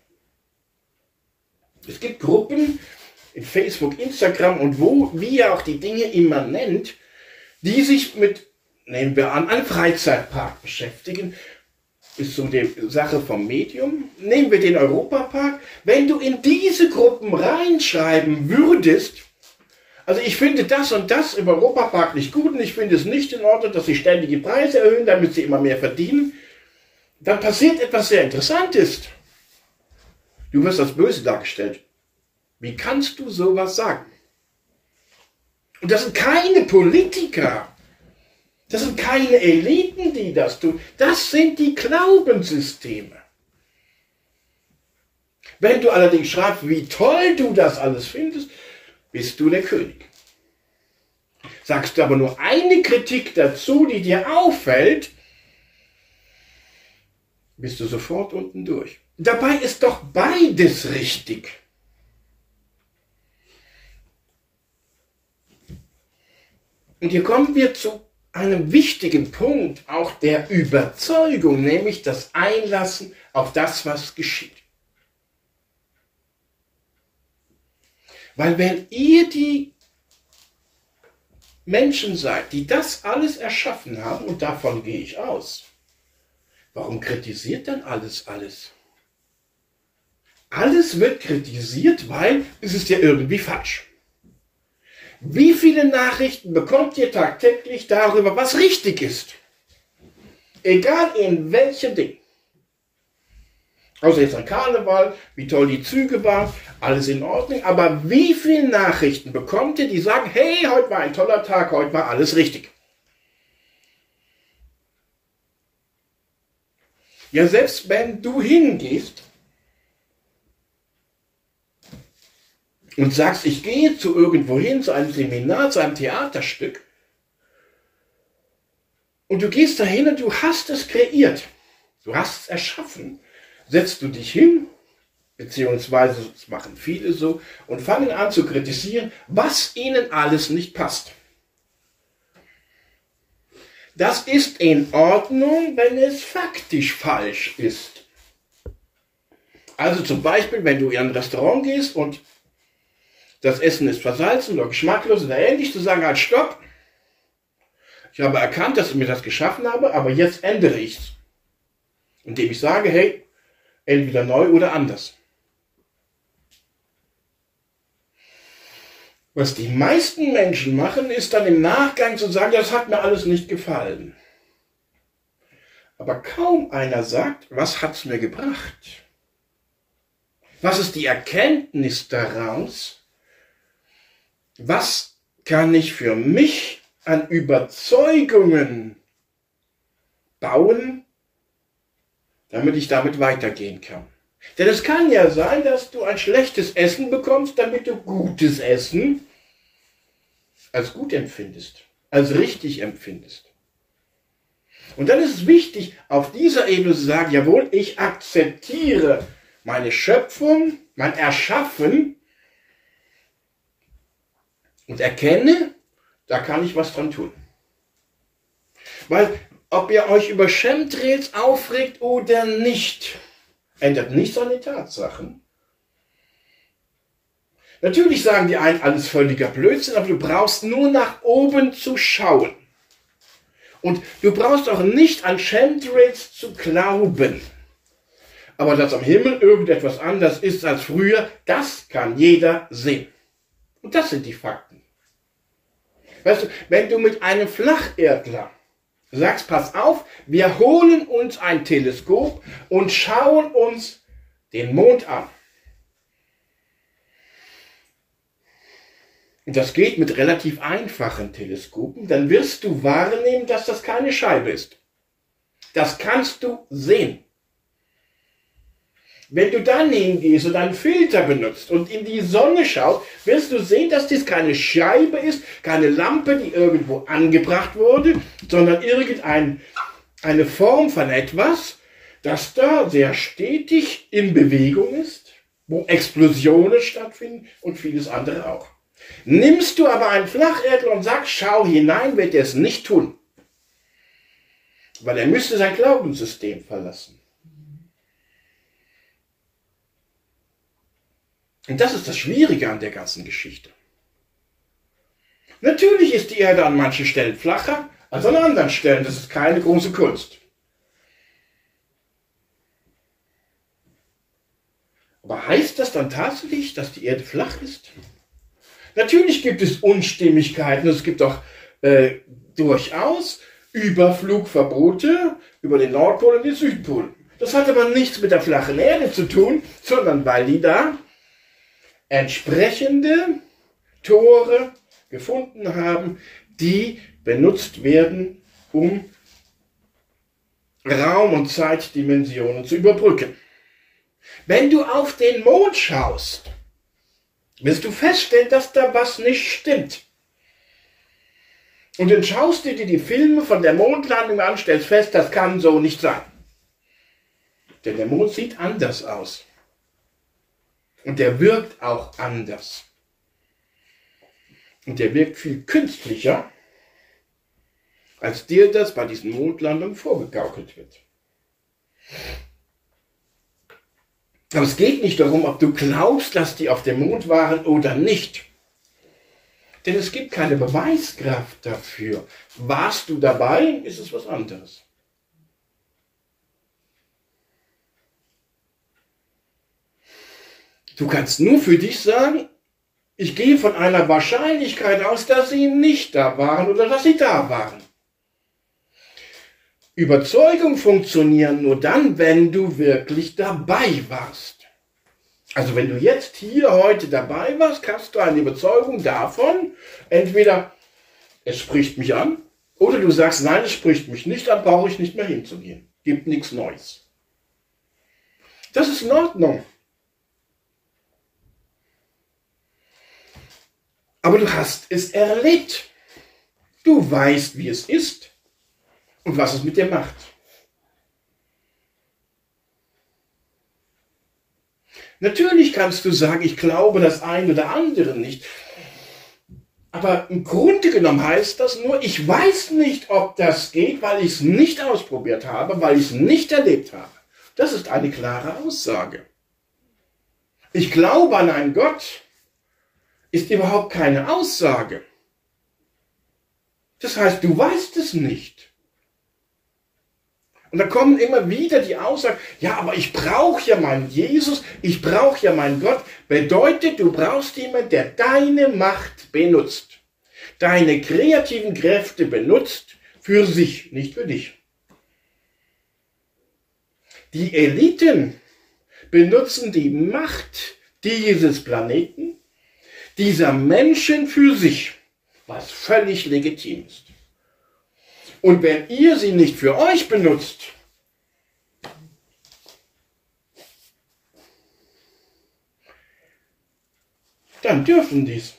Es gibt Gruppen in Facebook, Instagram und wie ihr auch die Dinge immer nennt, die sich mit, nehmen wir an, einem Freizeitpark beschäftigen. Ist so die Sache vom Medium. Nehmen wir den Europapark. Wenn du in diese Gruppen reinschreiben würdest, also ich finde das und das im Europapark nicht gut und ich finde es nicht in Ordnung, dass sie ständig die Preise erhöhen, damit sie immer mehr verdienen, dann passiert etwas sehr Interessantes. Du wirst als böse dargestellt. Wie kannst du sowas sagen? Und das sind keine Politiker. Das sind keine Eliten, die das tun. Das sind die Glaubenssysteme. Wenn du allerdings schreibst, wie toll du das alles findest, bist du der König. Sagst du aber nur eine Kritik dazu, die dir auffällt, bist du sofort unten durch. Dabei ist doch beides richtig. Und hier kommen wir zu einem wichtigen Punkt, auch der Überzeugung, nämlich das Einlassen auf das, was geschieht. Weil wenn ihr die Menschen seid, die das alles erschaffen haben, und davon gehe ich aus, warum kritisiert dann alles? Alles wird kritisiert, weil es ist ja irgendwie falsch. Wie viele Nachrichten bekommt ihr tagtäglich darüber, was richtig ist? Egal in welchem Ding. Außer jetzt an Karneval, wie toll die Züge waren, alles in Ordnung. Aber wie viele Nachrichten bekommt ihr, die sagen, hey, heute war ein toller Tag, heute war alles richtig? Ja, selbst wenn du hingehst und sagst, ich gehe zu irgendwo hin, zu einem Seminar, zu einem Theaterstück, und du gehst dahin und du hast es kreiert, du hast es erschaffen, setzt du dich hin, beziehungsweise das machen viele so, und fangen an zu kritisieren, was ihnen alles nicht passt. Das ist in Ordnung, wenn es faktisch falsch ist. Also zum Beispiel, wenn du in ein Restaurant gehst und das Essen ist versalzen oder geschmacklos oder ähnlich, zu sagen, halt stopp, ich habe erkannt, dass ich mir das geschaffen habe, aber jetzt ändere ich es. Indem ich sage, hey, entweder neu oder anders. Was die meisten Menschen machen, ist dann im Nachgang zu sagen, das hat mir alles nicht gefallen. Aber kaum einer sagt, was hat es mir gebracht? Was ist die Erkenntnis daraus? Was kann ich für mich an Überzeugungen bauen, damit ich damit weitergehen kann? Denn es kann ja sein, dass du ein schlechtes Essen bekommst, damit du gutes Essen als gut empfindest, als richtig empfindest. Und dann ist es wichtig, auf dieser Ebene zu sagen, jawohl, ich akzeptiere meine Schöpfung, mein Erschaffen und erkenne, da kann ich was dran tun. Weil, ob ihr euch über Chemtrails aufregt oder nicht, ändert nichts an den Tatsachen. Natürlich sagen die einen, alles völliger Blödsinn, aber du brauchst nur nach oben zu schauen. Und du brauchst auch nicht an Chemtrails zu glauben. Aber dass am Himmel irgendetwas anders ist als früher, das kann jeder sehen. Und das sind die Fakten. Weißt du, wenn du mit einem Flacherdler sagst, pass auf, wir holen uns ein Teleskop und schauen uns den Mond an. Und das geht mit relativ einfachen Teleskopen, dann wirst du wahrnehmen, dass das keine Scheibe ist. Das kannst du sehen. Wenn du dann hingehst und einen Filter benutzt und in die Sonne schaust, wirst du sehen, dass dies keine Scheibe ist, keine Lampe, die irgendwo angebracht wurde, sondern irgendeine Form von etwas, das da sehr stetig in Bewegung ist, wo Explosionen stattfinden und vieles andere auch. Nimmst du aber einen Flacherdler und sagst, schau hinein, wird er es nicht tun. Weil er müsste sein Glaubenssystem verlassen. Und das ist das Schwierige an der ganzen Geschichte. Natürlich ist die Erde an manchen Stellen flacher als an anderen Stellen. Das ist keine große Kunst. Aber heißt das dann tatsächlich, dass die Erde flach ist? Natürlich gibt es Unstimmigkeiten. Es gibt auch durchaus Überflugverbote über den Nordpol und den Südpol. Das hat aber nichts mit der flachen Erde zu tun, sondern weil die da entsprechende Tore gefunden haben, die benutzt werden, um Raum- und Zeitdimensionen zu überbrücken. Wenn du auf den Mond schaust, wirst du feststellen, dass da was nicht stimmt. Und dann schaust du dir die Filme von der Mondlandung an, stellst fest, das kann so nicht sein. Denn der Mond sieht anders aus. Und der wirkt auch anders. Und der wirkt viel künstlicher, als dir das bei diesen Mondlandungen vorgegaukelt wird. Aber es geht nicht darum, ob du glaubst, dass die auf dem Mond waren oder nicht. Denn es gibt keine Beweiskraft dafür. Warst du dabei, ist es was anderes. Du kannst nur für dich sagen, ich gehe von einer Wahrscheinlichkeit aus, dass sie nicht da waren oder dass sie da waren. Überzeugung funktionieren nur dann, wenn du wirklich dabei warst. Also wenn du jetzt hier heute dabei warst, hast du eine Überzeugung davon, entweder es spricht mich an, oder du sagst, nein, es spricht mich nicht an, brauche ich nicht mehr hinzugehen. Gibt nichts Neues. Das ist in Ordnung. Aber du hast es erlebt. Du weißt, wie es ist und was es mit dir macht. Natürlich kannst du sagen, ich glaube das eine oder andere nicht. Aber im Grunde genommen heißt das nur, ich weiß nicht, ob das geht, weil ich es nicht ausprobiert habe, weil ich es nicht erlebt habe. Das ist eine klare Aussage. Ich glaube an einen Gott, ist überhaupt keine Aussage. Das heißt, du weißt es nicht. Und da kommen immer wieder die Aussagen, ja, aber ich brauche ja meinen Jesus, ich brauche ja meinen Gott. Bedeutet, du brauchst jemanden, der deine Macht benutzt. Deine kreativen Kräfte benutzt für sich, nicht für dich. Die Eliten benutzen die Macht dieses Planeten, dieser Menschen für sich, was völlig legitim ist. Und wenn ihr sie nicht für euch benutzt, dann dürfen die's.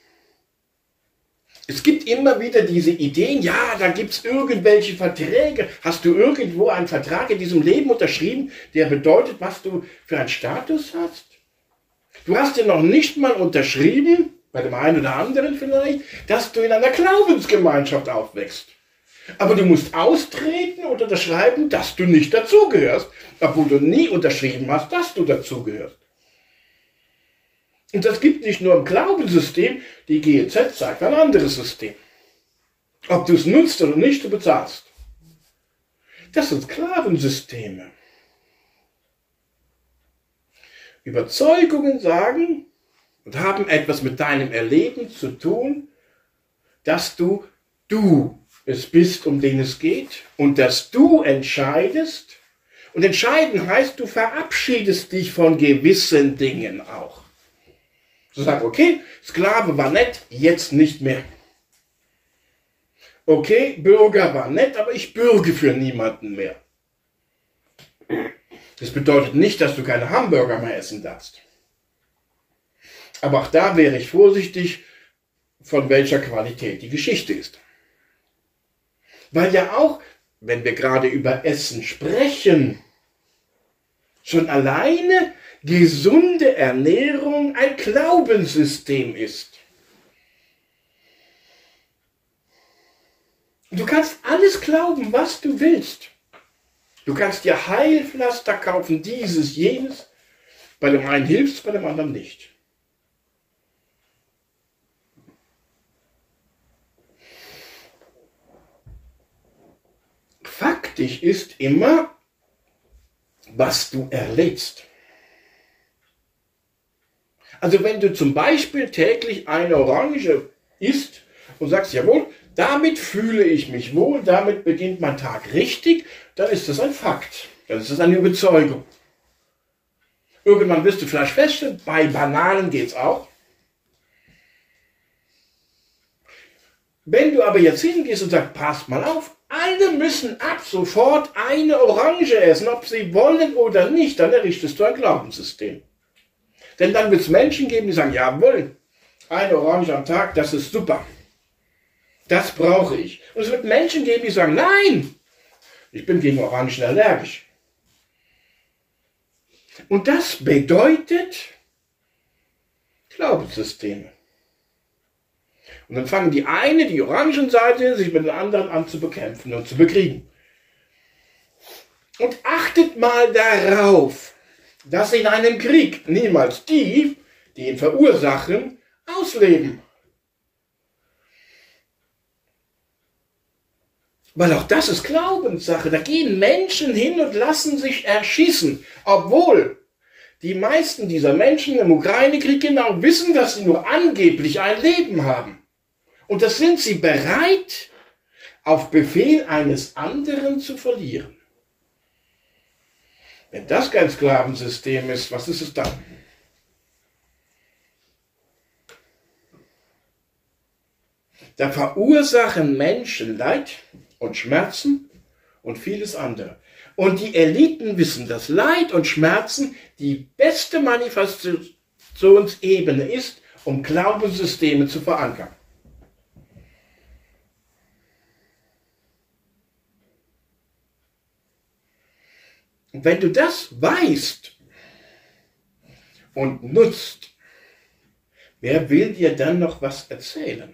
Es gibt immer wieder diese Ideen, ja, da gibt es irgendwelche Verträge. Hast du irgendwo einen Vertrag in diesem Leben unterschrieben, der bedeutet, was du für einen Status hast? Du hast ja noch nicht mal unterschrieben, bei dem einen oder anderen vielleicht, dass du in einer Glaubensgemeinschaft aufwächst. Aber du musst austreten und unterschreiben, dass du nicht dazugehörst, obwohl du nie unterschrieben hast, dass du dazugehörst. Und das gibt nicht nur im Glaubenssystem, die GEZ zeigt ein anderes System. Ob du es nutzt oder nicht, du bezahlst. Das sind Sklavensysteme. Überzeugungen sagen und haben etwas mit deinem Erleben zu tun, dass du es bist, um den es geht, und dass du entscheidest. Und entscheiden heißt, du verabschiedest dich von gewissen Dingen auch. Du sagst, okay, Sklave war nett, jetzt nicht mehr. Okay, Bürger war nett, aber ich bürge für niemanden mehr. Das bedeutet nicht, dass du keine Hamburger mehr essen darfst. Aber auch da wäre ich vorsichtig, von welcher Qualität die Geschichte ist. Weil ja auch, wenn wir gerade über Essen sprechen, schon alleine gesunde Ernährung ein Glaubenssystem ist. Du kannst alles glauben, was du willst. Du kannst dir Heilpflaster kaufen, dieses, jenes. Bei dem einen hilft es, bei dem anderen nicht. Faktisch ist immer, was du erlebst. Also wenn du zum Beispiel täglich eine Orange isst und sagst, jawohl, damit fühle ich mich wohl, damit beginnt mein Tag richtig, dann ist das ein Fakt. Dann ist das eine Überzeugung. Irgendwann wirst du vielleicht feststellen, bei Bananen geht es auch. Wenn du aber jetzt hingehst und sagst, passt mal auf, alle müssen ab sofort eine Orange essen, ob sie wollen oder nicht, dann errichtest du ein Glaubenssystem. Denn dann wird es Menschen geben, die sagen, jawohl, eine Orange am Tag, das ist super. Das brauche ich. Und es wird Menschen geben, die sagen, nein, ich bin gegen Orangen allergisch. Und das bedeutet Glaubenssysteme. Und dann fangen die Orangenseite, sich mit den anderen an zu bekämpfen und zu bekriegen. Und achtet mal darauf, dass in einem Krieg niemals die ihn verursachen, ausleben. Weil auch das ist Glaubenssache. Da gehen Menschen hin und lassen sich erschießen, obwohl die meisten dieser Menschen im Ukraine-Krieg genau wissen, dass sie nur angeblich ein Leben haben. Und das sind sie bereit, auf Befehl eines anderen zu verlieren. Wenn das kein Sklavensystem ist, was ist es dann? Da verursachen Menschen Leid und Schmerzen und vieles andere. Und die Eliten wissen, dass Leid und Schmerzen die beste Manifestationsebene ist, um Glaubenssysteme zu verankern. Und wenn du das weißt und nutzt, wer will dir dann noch was erzählen?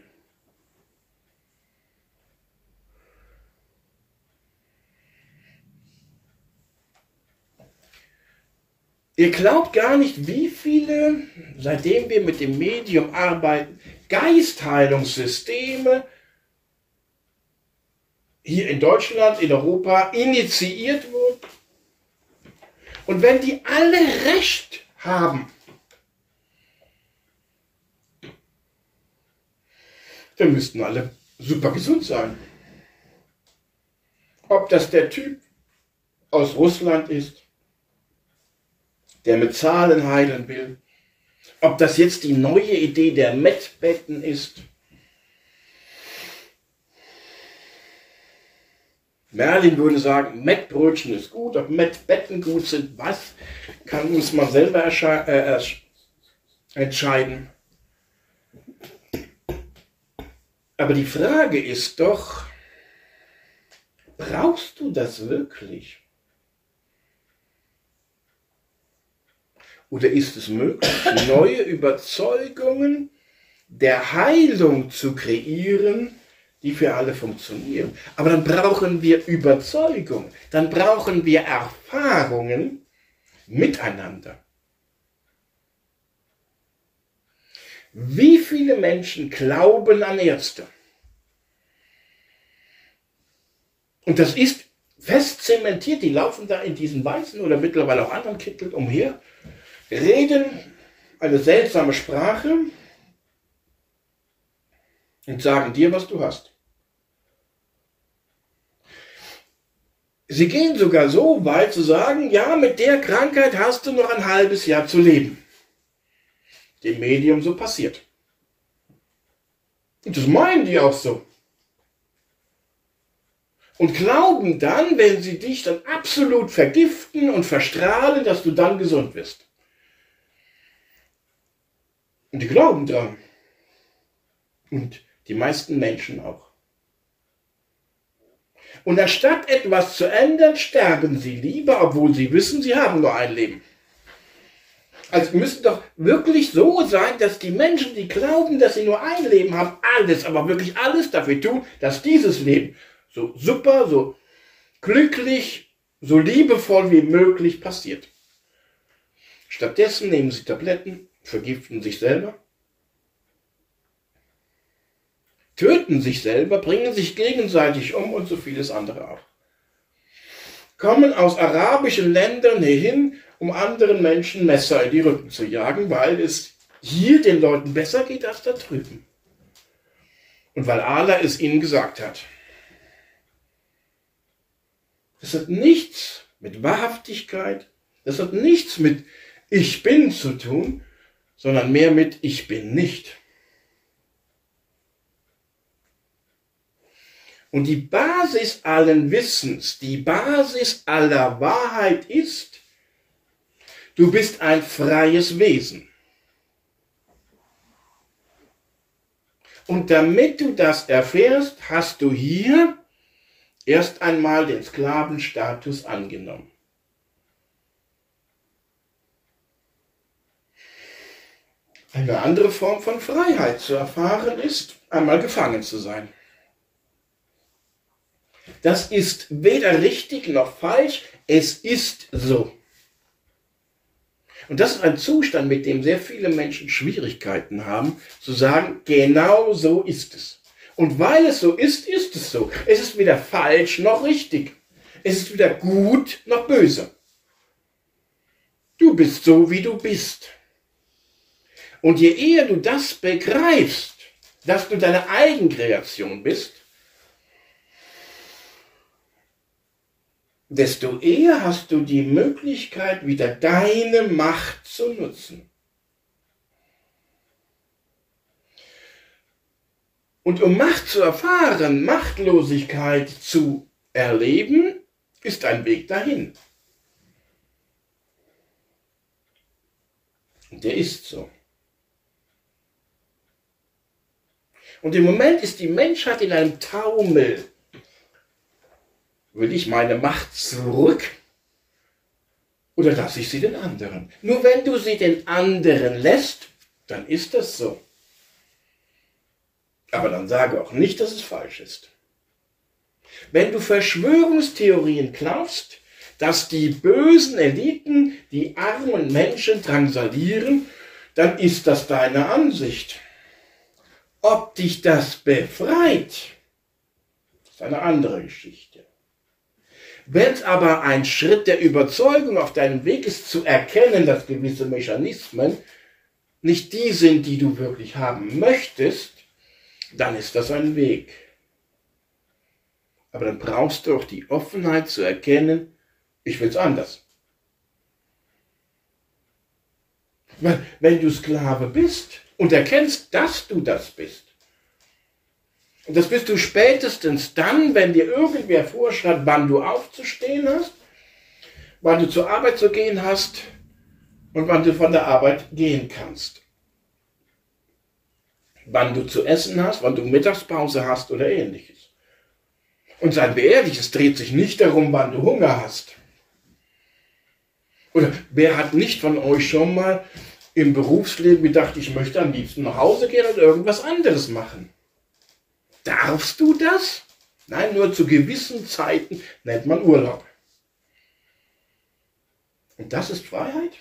Ihr glaubt gar nicht, wie viele, seitdem wir mit dem Medium arbeiten, Geistheilungssysteme hier in Deutschland, in Europa initiiert wurden. Und wenn die alle recht haben, dann müssten alle super gesund sein. Ob das der Typ aus Russland ist, der mit Zahlen heilen will, ob das jetzt die neue Idee der Mettbetten ist. Merlin würde sagen, Mettbrötchen ist gut, ob Mettbetten gut sind, muss man selber entscheiden. Aber die Frage ist doch, brauchst du das wirklich? Oder ist es möglich, neue Überzeugungen der Heilung zu kreieren, die für alle funktionieren? Aber dann brauchen wir Überzeugung, dann brauchen wir Erfahrungen miteinander. Wie viele Menschen glauben an Ärzte? Und das ist fest zementiert, die laufen da in diesen weißen oder mittlerweile auch anderen Kitteln umher, reden eine seltsame Sprache und sagen dir, was du hast. Sie gehen sogar so weit zu sagen, ja, mit der Krankheit hast du noch ein halbes Jahr zu leben. Dem Medium so passiert. Und das meinen die auch so. Und glauben dann, wenn sie dich dann absolut vergiften und verstrahlen, dass du dann gesund wirst. Und die glauben dran. Und die meisten Menschen auch. Und anstatt etwas zu ändern, sterben sie lieber, obwohl sie wissen, sie haben nur ein Leben. Also müsste doch wirklich so sein, dass die Menschen, die glauben, dass sie nur ein Leben haben, alles, aber wirklich alles dafür tun, dass dieses Leben so super, so glücklich, so liebevoll wie möglich passiert. Stattdessen nehmen sie Tabletten, vergiften sich selber, töten sich selber, bringen sich gegenseitig um und so vieles andere auch. Kommen aus arabischen Ländern hierhin, um anderen Menschen Messer in die Rücken zu jagen, weil es hier den Leuten besser geht als da drüben. Und weil Allah es ihnen gesagt hat. Das hat nichts mit Wahrhaftigkeit, das hat nichts mit Ich bin zu tun, sondern mehr mit ich bin nicht. Und die Basis allen Wissens, die Basis aller Wahrheit ist, du bist ein freies Wesen. Und damit du das erfährst, hast du hier erst einmal den Sklavenstatus angenommen. Eine andere Form von Freiheit zu erfahren ist, einmal gefangen zu sein. Das ist weder richtig noch falsch, es ist so. Und das ist ein Zustand, mit dem sehr viele Menschen Schwierigkeiten haben, zu sagen, genau so ist es. Und weil es so ist, ist es so. Es ist weder falsch noch richtig. Es ist weder gut noch böse. Du bist so, wie du bist. Und je eher du das begreifst, dass du deine Eigenkreation bist, desto eher hast du die Möglichkeit, wieder deine Macht zu nutzen. Und um Macht zu erfahren, Machtlosigkeit zu erleben, ist ein Weg dahin. Und der ist so. Und im Moment ist die Menschheit in einem Taumel. Will ich meine Macht zurück oder lasse ich sie den anderen? Nur wenn du sie den anderen lässt, dann ist das so. Aber dann sage auch nicht, dass es falsch ist. Wenn du Verschwörungstheorien glaubst, dass die bösen Eliten die armen Menschen drangsalieren, dann ist das deine Ansicht. Ob dich das befreit, ist eine andere Geschichte. Wenn es aber ein Schritt der Überzeugung auf deinem Weg ist, zu erkennen, dass gewisse Mechanismen nicht die sind, die du wirklich haben möchtest, dann ist das ein Weg. Aber dann brauchst du auch die Offenheit zu erkennen, ich will es anders. Wenn du Sklave bist und erkennst, dass du das bist, und das bist du spätestens dann, wenn dir irgendwer vorschreibt, wann du aufzustehen hast, wann du zur Arbeit zu gehen hast und wann du von der Arbeit gehen kannst. Wann du zu essen hast, wann du Mittagspause hast oder ähnliches. Und seien wir ehrlich, es dreht sich nicht darum, wann du Hunger hast. Oder wer hat nicht von euch schon mal im Berufsleben gedacht, ich möchte am liebsten nach Hause gehen und irgendwas anderes machen? Darfst du das? Nein, nur zu gewissen Zeiten nennt man Urlaub. Und das ist Freiheit?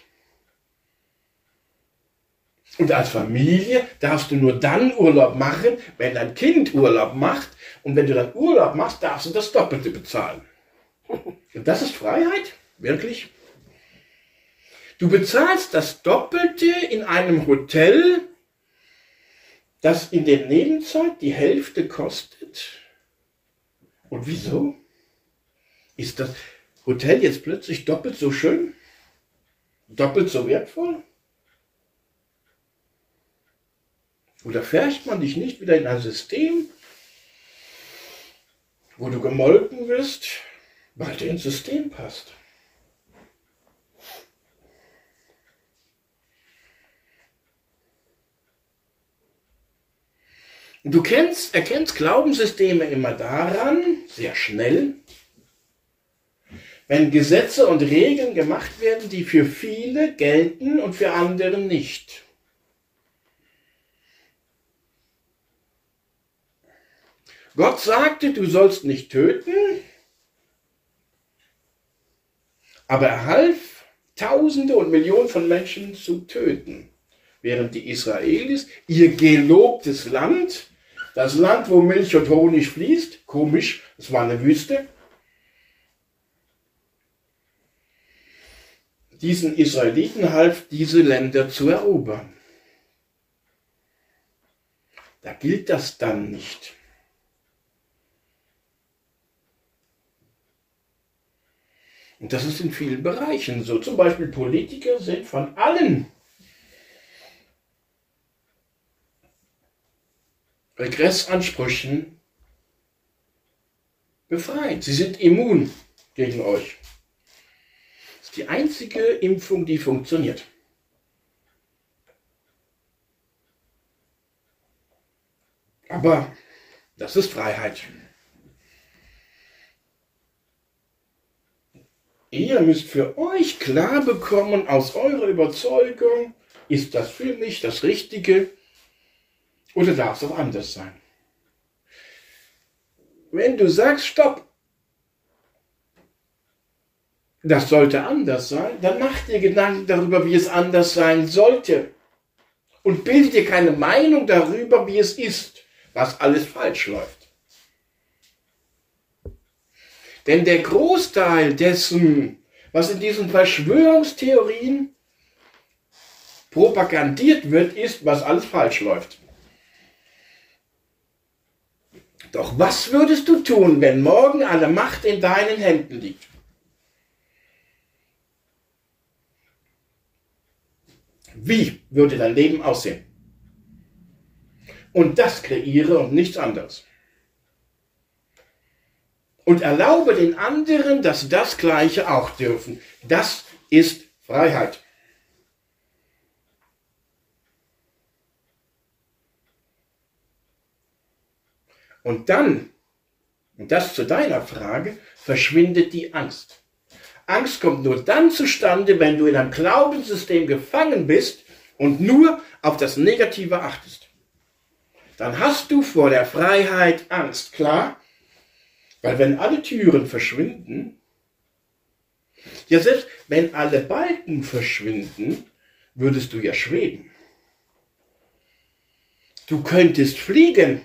Und als Familie darfst du nur dann Urlaub machen, wenn dein Kind Urlaub macht. Und wenn du dann Urlaub machst, darfst du das Doppelte bezahlen. Und das ist Freiheit? Wirklich? Du bezahlst das Doppelte in einem Hotel, das in der Nebenzeit die Hälfte kostet. Und wieso? Ist das Hotel jetzt plötzlich doppelt so schön? Doppelt so wertvoll? Oder fährst man dich nicht wieder in ein System, wo du gemolken wirst, weil du ins System passt? Und du erkennst Glaubenssysteme immer daran, sehr schnell, wenn Gesetze und Regeln gemacht werden, die für viele gelten und für andere nicht. Gott sagte, du sollst nicht töten, aber er half, Tausende und Millionen von Menschen zu töten. Während die Israelis ihr gelobtes Land, das Land, wo Milch und Honig fließt, komisch, es war eine Wüste, diesen Israeliten half, diese Länder zu erobern. Da gilt das dann nicht. Und das ist in vielen Bereichen so. Zum Beispiel Politiker sind von allen Regressansprüchen befreit. Sie sind immun gegen euch. Das ist die einzige Impfung, die funktioniert. Aber das ist Freiheit. Ihr müsst für euch klar bekommen, aus eurer Überzeugung, ist das für mich das Richtige oder darf es auch anders sein? Wenn du sagst, stopp, das sollte anders sein, dann mach dir Gedanken darüber, wie es anders sein sollte. Und bilde dir keine Meinung darüber, wie es ist, was alles falsch läuft. Denn der Großteil dessen, was in diesen Verschwörungstheorien propagandiert wird, ist, was alles falsch läuft. Doch was würdest du tun, wenn morgen alle Macht in deinen Händen liegt? Wie würde dein Leben aussehen? Und das kreiere und nichts anderes. Und erlaube den anderen, dass sie das Gleiche auch dürfen. Das ist Freiheit. Und dann, und das zu deiner Frage, verschwindet die Angst. Angst kommt nur dann zustande, wenn du in einem Glaubenssystem gefangen bist und nur auf das Negative achtest. Dann hast du vor der Freiheit Angst, klar? Weil wenn alle Türen verschwinden, ja selbst wenn alle Balken verschwinden, würdest du ja schweben. Du könntest fliegen.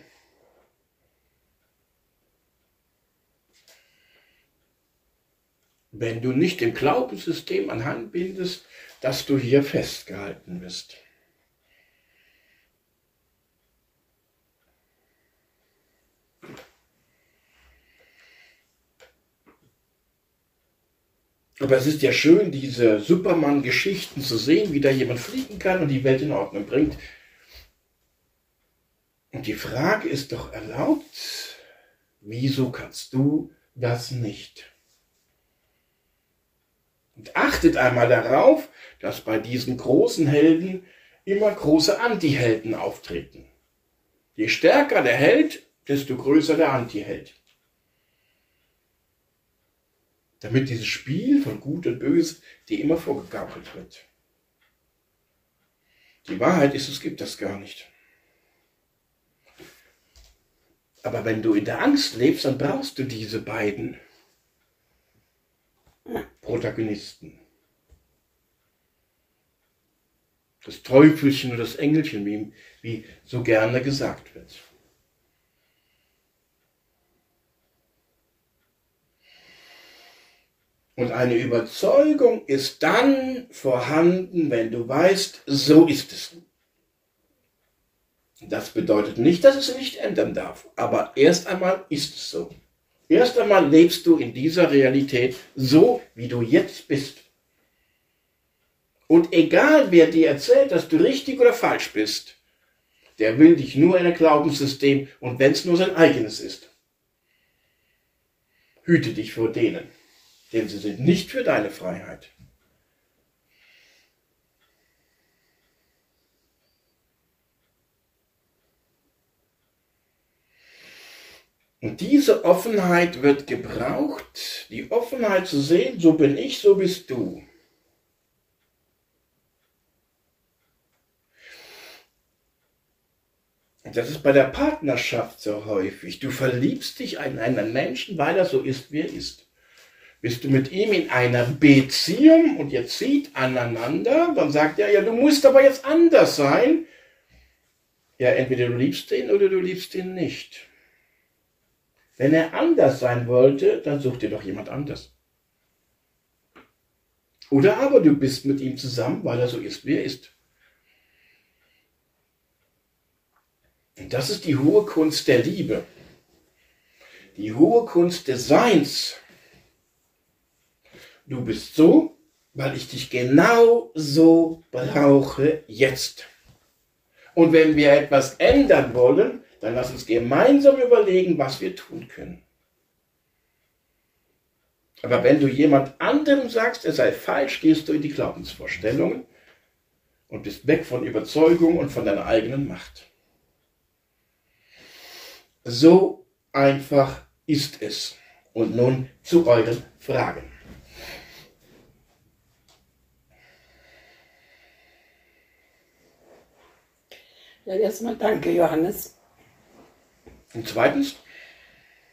Wenn du nicht dem Glaubenssystem anbindest, dass du hier festgehalten bist. Aber es ist ja schön, diese Superman-Geschichten zu sehen, wie da jemand fliegen kann und die Welt in Ordnung bringt. Und die Frage ist doch erlaubt, wieso kannst du das nicht? Und achtet einmal darauf, dass bei diesen großen Helden immer große Anti-Helden auftreten. Je stärker der Held, desto größer der Anti-Held. Damit dieses Spiel von Gut und Böse dir immer vorgegaukelt wird. Die Wahrheit ist, es gibt das gar nicht. Aber wenn du in der Angst lebst, dann brauchst du diese beiden Protagonisten. Das Teufelchen und das Engelchen, wie so gerne gesagt wird. Und eine Überzeugung ist dann vorhanden, wenn du weißt, so ist es. Das bedeutet nicht, dass es sich nicht ändern darf, aber erst einmal ist es so. Erst einmal lebst du in dieser Realität so, wie du jetzt bist. Und egal, wer dir erzählt, dass du richtig oder falsch bist, der will dich nur in ein Glaubenssystem und wenn es nur sein eigenes ist. Hüte dich vor denen, denn sie sind nicht für deine Freiheit. Und diese Offenheit wird gebraucht, die Offenheit zu sehen, so bin ich, so bist du. Und das ist bei der Partnerschaft so häufig. Du verliebst dich in einen Menschen, weil er so ist, wie er ist. Bist du mit ihm in einer Beziehung und ihr zieht aneinander, dann sagt er, ja, du musst aber jetzt anders sein. Ja, entweder du liebst ihn oder du liebst ihn nicht. Wenn er anders sein wollte, dann such dir doch jemand anders. Oder aber du bist mit ihm zusammen, weil er so ist, wie er ist. Und das ist die hohe Kunst der Liebe. Die hohe Kunst des Seins. Du bist so, weil ich dich genau so brauche jetzt. Und wenn wir etwas ändern wollen, dann lass uns gemeinsam überlegen, was wir tun können. Aber wenn du jemand anderem sagst, er sei falsch, gehst du in die Glaubensvorstellungen und bist weg von Überzeugung und von deiner eigenen Macht. So einfach ist es. Und nun zu euren Fragen. Ja, erstmal danke, Johannes. Und zweitens,